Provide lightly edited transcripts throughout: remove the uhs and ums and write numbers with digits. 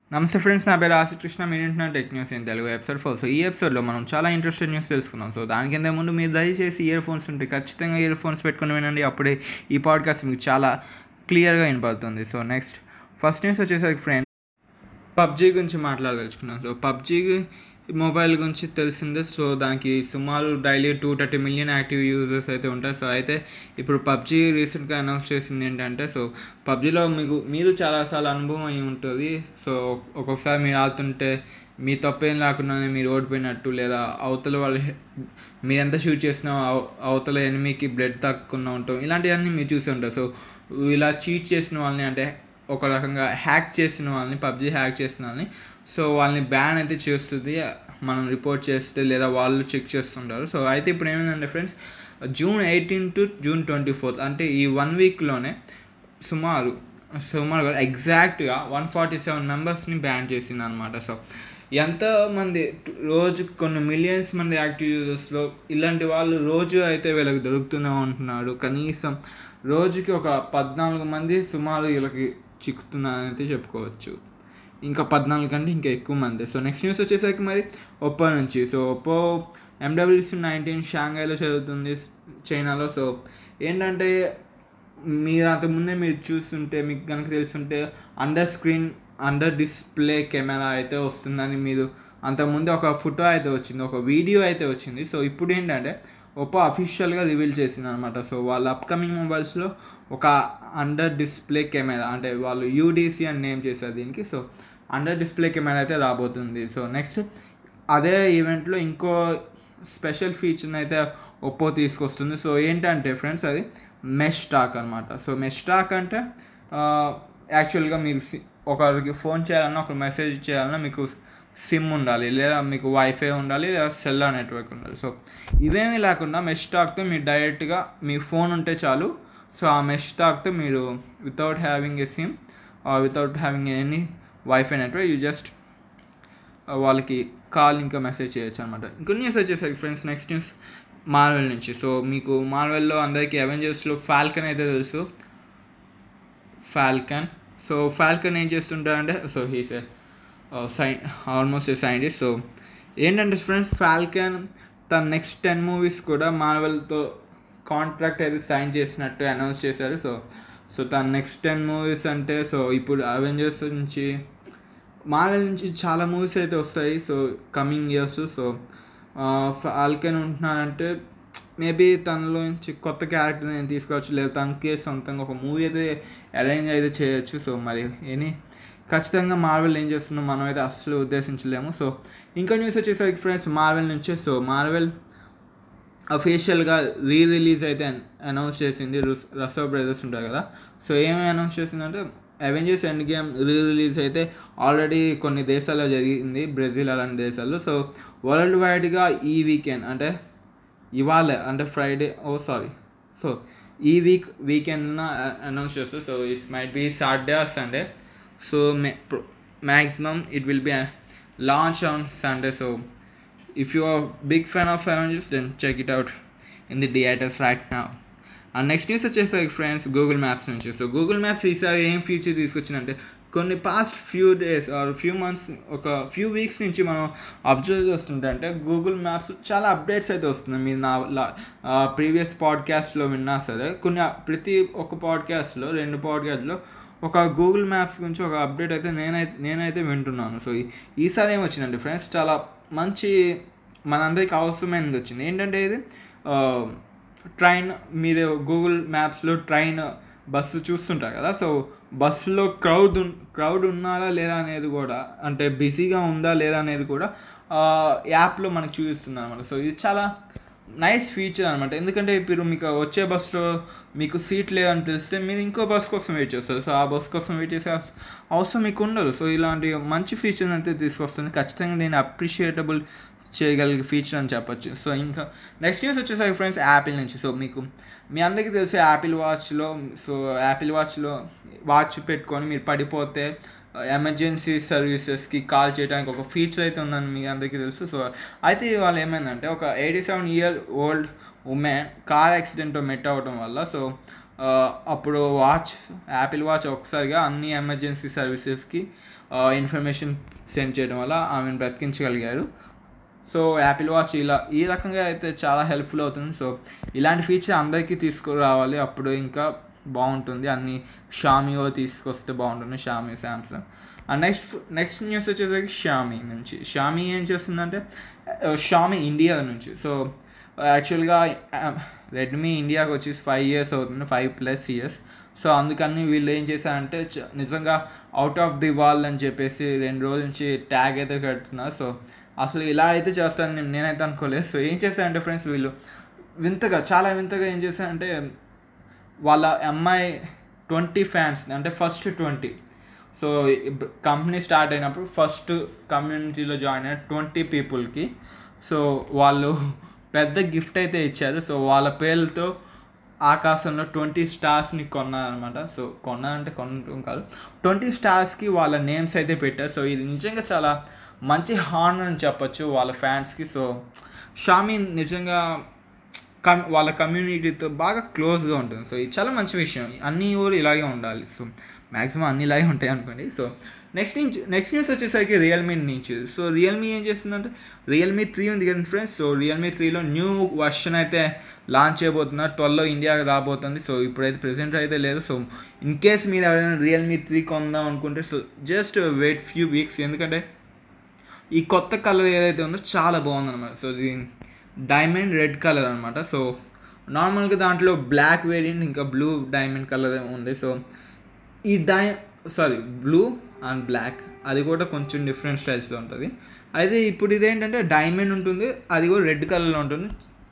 నమస్తే ఫ్రెండ్స్, నా పేరు ఆశకృష్ణ. మీరు వింటున్నారు tech news in Telugu episode 4. So ఈ ఎపిసోడ్లో మనం చాలా ఇంట్రెస్టింగ్ న్యూస్ తెలుసుకున్నాం. సో దానికింత ముందు మీరు దయచేసి ఇయర్ ఫోన్స్ ఉంటే ఖచ్చితంగా ఇయర్ ఫోన్స్ పెట్టుకుని వినండి. అప్పుడే ఈ పాడ్కాస్ట్ మీకు చాలా క్లియర్గా వినపడుతుంది. సో నెక్స్ట్ ఫస్ట్ న్యూస్ వచ్చేసరికి ఫ్రెండ్స్, పబ్జీ గురించి మాట్లాడదలుచుకున్నాను. సో పబ్జీ మొబైల్ గురించి తెలిసిందే. సో దానికి సుమారు డైలీ 230 మిలియన్ యాక్టివ్ యూజర్స్ అయితే ఉంటారు. సో అయితే ఇప్పుడు పబ్జీ రీసెంట్గా అనౌన్స్ చేసింది ఏంటంటే, సో పబ్జీలో మీరు చాలాసార్లు అనుభవం అయి ఉంటుంది. సో ఒక్కొక్కసారి మీరు ఆడుతుంటే మీ తప్పేం లేకుండానే మీరు ఓడిపోయినట్టు, లేదా అవతల వాళ్ళు మీరు ఎంత షూట్ చేసినా అవతల ఎనిమికి బ్లడ్ తగ్గకుండా ఉంటాం, ఇలాంటివన్నీ మీరు చూసి ఉంటారు. సో ఇలా చీట్ చేసిన వాళ్ళని, అంటే ఒక రకంగా హ్యాక్ చేసిన వాళ్ళని, పబ్జీ హ్యాక్ చేసిన వాళ్ళని, సో వాళ్ళని బ్యాన్ అయితే చేస్తుంది మనం రిపోర్ట్ చేస్తే, లేదా వాళ్ళు చెక్ చేస్తుంటారు. సో అయితే ఇప్పుడు ఏమైందంటే ఫ్రెండ్స్, June 18 to June 24 అంటే ఈ 1 వీక్లోనే సుమారు ఎగ్జాక్ట్గా 147 మెంబర్స్ని బ్యాన్ చేసింది అనమాట. సో ఎంతమంది, రోజు కొన్ని మిలియన్స్ మంది యాక్టివ్ యూజర్స్లో ఇలాంటి వాళ్ళు రోజు అయితే వీళ్ళకి దొరుకుతూనే ఉంటున్నారు. కనీసం రోజుకి ఒక 14 మంది సుమారు వీళ్ళకి చిక్కుతున్నారని అయితే చెప్పుకోవచ్చు. ఇంకా 14 కంటే ఇంకా ఎక్కువ మంది. సో నెక్స్ట్ న్యూస్ వచ్చేసరికి మరి ఒప్పో నుంచి. సో ఒప్పో MWC-19 షాంఘైలో జరుగుతుంది, చైనాలో. సో ఏంటంటే, మీరు అంతకుముందే మీరు చూస్తుంటే, మీకు కనుక తెలుస్తుంటే అండర్ డిస్ప్లే కెమెరా అయితే వస్తుందని మీరు అంతకుముందు ఒక ఫోటో అయితే వచ్చింది, ఒక వీడియో అయితే వచ్చింది. సో ఇప్పుడు ఏంటంటే ఒప్పో అఫీషియల్గా రివీల్ చేసింది అనమాట. సో వాళ్ళ అప్కమింగ్ మొబైల్స్లో ఒక అండర్ డిస్ప్లే కెమెరా, అంటే వాళ్ళు UDC అని నేమ్ చేశారు దీనికి. సో అండర్ డిస్ప్లే కెమెరా అయితే రాబోతుంది. సో నెక్స్ట్ అదే ఈవెంట్లో ఇంకో స్పెషల్ ఫీచర్ని అయితే ఒప్పో తీసుకొస్తుంది. సో ఏంటంటే ఫ్రెండ్స్, అది మెష్ టాక్ అనమాట. సో మెష్ టాక్ అంటే యాక్చువల్గా మీరు ఒకరికి ఫోన్ చేయాలన్నా, ఒక మెసేజ్ చేయాలన్నా మీకు సిమ్ ఉండాలి, లేదా మీకు వైఫై ఉండాలి, లేదా సెల్లార్ నెట్వర్క్ ఉండాలి. సో ఇవేమీ లేకుండా మెష్ టాక్తో మీరు డైరెక్ట్గా మీ ఫోన్ ఉంటే చాలు. సో ఆ మెష్ టాక్తో మీరు without having a sim or without having any wifi network, you just వాళ్ళకి కాల్ ఇంకా మెసేజ్ చేయొచ్చు అనమాట. ఇంకో న్యూస్ వచ్చేసరికి ఫ్రెండ్స్, నెక్స్ట్ న్యూస్ మార్వెల్ నుంచి. సో మీకు మార్వెల్లో అందరికీ అవెంజర్స్లో ఫాల్కన్ అయితే తెలుసు. సో ఫాల్కన్ ఏం చేస్తుంటారంటే, so he's almost a scientist. So ఏంటంటే ఫ్రెండ్స్, ఫాల్కన్ తన నెక్స్ట్ 10 మూవీస్ కూడా మార్వెల్తో కాంట్రాక్ట్ అయితే సైన్ చేసినట్టు అనౌన్స్ చేశారు. సో తన నెక్స్ట్ 10 మూవీస్ అంటే, సో ఇప్పుడు అవెంజర్స్ నుంచి, మార్వెల్ నుంచి చాలా మూవీస్ అయితే వస్తాయి so coming years. So Falcon ఉంటున్నానంటే మేబీ తనలో నుంచి కొత్త క్యారెక్టర్ నేను తీసుకోవచ్చు, లేదా తనకే సొంతంగా ఒక మూవీ అయితే అరేంజ్ అయితే చేయొచ్చు. సో మరి ఖచ్చితంగా మార్వెల్ ఏం చేస్తున్నాం మనం అయితే అస్సలు ఉద్దేశించలేము. సో ఇంకా న్యూస్ వచ్చేసరికి ఫ్రెండ్స్, మార్వెల్ నుంచే. సో మార్వెల్ అఫీషియల్గా రిలీజ్ అయితే అనౌన్స్ చేసింది. రసో బ్రదర్స్ ఉంటారు కదా. సో ఏమేమి అనౌన్స్ చేసిందంటే, అవెంజర్స్ ఎండ్ గేమ్ రిలీజ్ అయితే ఆల్రెడీ కొన్ని దేశాల్లో జరిగింది, బ్రెజిల్ అలాంటి దేశాల్లో. సో వరల్డ్ వైడ్గా ఈ వీకెండ్, అంటే ఇవాళ, అంటే ఫ్రైడే, సో ఈ వీకెండ్న అనౌన్స్ చేస్తారు. So it's might be Saturday or Sunday. So maximum it will be launch on Sunday. So if you are big fan of Avengers, then check it out in the theaters right now. And next news వచ్చేసరికి friends, Google maps నుంచి. So Google maps ఈసారి ఏం feature తీసుకొచ్చిందంటే, కొన్ని past few days or few months, ఒక few weeks నుంచి మనం observe చేస్తుంటే, అంటే గూగుల్ మ్యాప్స్ చాలా అప్డేట్స్ అయితే వస్తున్నాయి. మీరు నా ప్రీవియస్ పాడ్కాస్ట్లో విన్నా సరే, ప్రతి ఒక్క పాడ్కాస్ట్లో, 2 పాడ్కాస్ట్లో ఒక గూగుల్ మ్యాప్స్ గురించి ఒక అప్డేట్ అయితే నేనైతే వింటున్నాను. సో ఈసారి ఏమొచ్చిందంటే ఫ్రెండ్స్, చాలా మంచి మనందరికి అవసరమైనది వచ్చింది. ఏంటంటే ఇది ట్రైన్, మీరు గూగుల్ మ్యాప్స్లో ట్రైన్, బస్సు చూస్తుంటారు కదా. సో బస్సులో క్రౌడ్ ఉన్నారా లేదా అనేది కూడా, అంటే బిజీగా ఉందా లేదా అనేది కూడా యాప్లో మనకు చూపిస్తుంది అనమాట. సో ఇది చాలా నైస్ ఫీచర్ అనమాట. ఎందుకంటే ఇప్పుడు మీకు వచ్చే బస్సులో మీకు సీట్ లేదని తెలిస్తే మీరు ఇంకో బస్ కోసం వెయిట్ చేస్తారు. సో ఆ బస్ కోసం వెయిట్ చేసే అవసరం మీకు ఉండదు. సో ఇలాంటి మంచి ఫీచర్ అయితే తీసుకొస్తుంది. ఖచ్చితంగా దీన్ని అప్రిషియేటబుల్ చేయగలిగే ఫీచర్ అని చెప్పొచ్చు. సో ఇంకా నెక్స్ట్ న్యూస్ వచ్చేసరికి ఫ్రెండ్స్, యాపిల్ నుంచి. సో మీ అందరికీ తెలిసి యాపిల్ వాచ్లో వాచ్ పెట్టుకొని మీరు పడిపోతే ఎమర్జెన్సీ సర్వీసెస్కి కాల్ చేయడానికి ఒక ఫీచర్ అయితే ఉందని మీ అందరికీ తెలుసు. సో అయితే ఇవాళ ఏమైందంటే, ఒక 87-year-old ఉమెన్ కార్ యాక్సిడెంట్లో మెట్ అవ్వడం వల్ల, సో అప్పుడు యాపిల్ వాచ్ ఒకసారిగా అన్ని ఎమర్జెన్సీ సర్వీసెస్కి ఇన్ఫర్మేషన్ సెండ్ చేయడం వల్ల ఆమెను బ్రతికించగలిగారు. సో యాపిల్ వాచ్ ఈ రకంగా అయితే చాలా హెల్ప్ఫుల్ అవుతుంది. సో ఇలాంటి ఫీచర్ అందరికీ తీసుకురావాలి, అప్పుడు ఇంకా బాగుంటుంది. అన్ని షామీయో తీసుకొస్తే బాగుంటుంది, Xiaomi, Samsung. And next news వచ్చేసరికి షామీ నుంచి. షామీ ఏం చేస్తుందంటే షామీ ఇండియా నుంచి. సో యాక్చువల్గా రెడ్మీ ఇండియాకి వచ్చి 5 years అవుతుంది, 5+ years. సో అందుకని వీళ్ళు ఏం చేశారంటే నిజంగా అవుట్ ఆఫ్ ది వాల్ అని చెప్పేసి 2 రోజుల నుంచి ట్యాగ్ అయితే కడుతున్నారు. సో అసలు ఇలా అయితే చేస్తాను నేనైతే అనుకోలేదు. సో ఏం చేశారంటే ఫ్రెండ్స్, వీళ్ళు చాలా వింతగా ఏం చేశారంటే వాళ్ళ ఎంఐ 20 fans, అంటే ఫస్ట్ 20. సో కంపెనీ స్టార్ట్ అయినప్పుడు ఫస్ట్ కమ్యూనిటీలో జాయిన్ అయిన 20 peopleకి సో వాళ్ళు పెద్ద గిఫ్ట్ అయితే ఇచ్చారు. సో వాళ్ళ పేర్లతో ఆకాశంలో 20 స్టార్స్ని కొన్నారనమాట. సో కొన్నారంటే కొనడం కాదు, 20 స్టార్స్కి వాళ్ళ నేమ్స్ అయితే పెట్టారు. సో ఇది నిజంగా చాలా మంచి హానర్ అని చెప్పొచ్చు వాళ్ళ ఫ్యాన్స్కి. సో షామీ నిజంగా వాళ్ళ కమ్యూనిటీతో బాగా క్లోజ్గా ఉంటుంది. సో ఇది చాలా మంచి విషయం, అన్ని ఊరు ఇలాగే ఉండాలి. సో మ్యాక్సిమం అన్ని ఇలాగే ఉంటాయి అనుకోండి. సో నెక్స్ట్ న్యూస్ వచ్చేసరికి రియల్మీ నుంచి. సో రియల్మీ ఏం చేస్తుందంటే రియల్మీ 3 ఉంది కదా ఫ్రెండ్స్. సో రియల్మీ 3లో న్యూ వర్షన్ అయితే లాంచ్ చేయబోతున్నారు, 12లో ఇండియాకి రాబోతుంది. సో ఇప్పుడైతే ప్రెసెంట్ అయితే లేదు. సో ఇన్ కేస్ మీరు ఎవరైనా రియల్మీ 3 కొందాం అనుకుంటే so just wait few weeks, ఎందుకంటే ఈ కొత్త కలర్ ఏదైతే ఉందో చాలా బాగుందన్నమాట. సో ఇది డైమండ్ రెడ్ కలర్ అనమాట. సో నార్మల్గా దాంట్లో బ్లాక్ వేరియంట్ ఇంకా బ్లూ డైమండ్ కలర్ ఉంది. సో ఈ బ్లూ అండ్ బ్లాక్ అది కూడా కొంచెం డిఫరెంట్ స్టైల్స్లో ఉంటుంది. అయితే ఇప్పుడు ఇదేంటంటే డైమండ్ ఉంటుంది, అది కూడా రెడ్ కలర్లో ఉంటుంది.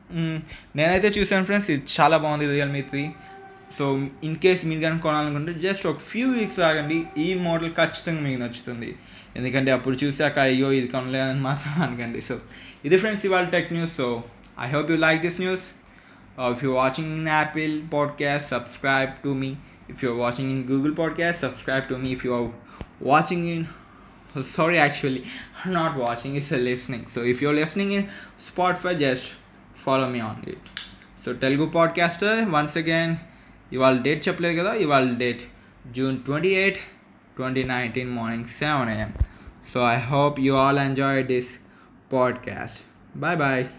నేనైతే చూసాను ఫ్రెండ్స్, ఇది చాలా బాగుంది రియల్మీ 3. సో ఇన్ కేస్ మీరు కానీ కొనాలనుకుంటే జస్ట్ ఒక ఫ్యూ వీక్స్ ఆగండి, ఈ మోడల్ ఖచ్చితంగా మీకు నచ్చుతుంది. ఎందుకంటే అప్పుడు చూసాక అయ్యో ఇది కొనలేదని మాత్రం అనకండి. సో ఇది ఫ్రెండ్స్ ఇవాళ tech news. So I hope you like this news. If you're watching in Apple Podcast, subscribe to me. If you're watching in Google Podcast, subscribe to me. If you are watching in actually not watching, it's listening. So if you're listening in Spotify, just follow me on it. So Telugu Podcaster, once again, ఇవాళ date చెప్పలేదు కదా, ఇవాళ date June 28, 2019 morning 7 AM. So I hope you all enjoyed this podcast. Bye bye.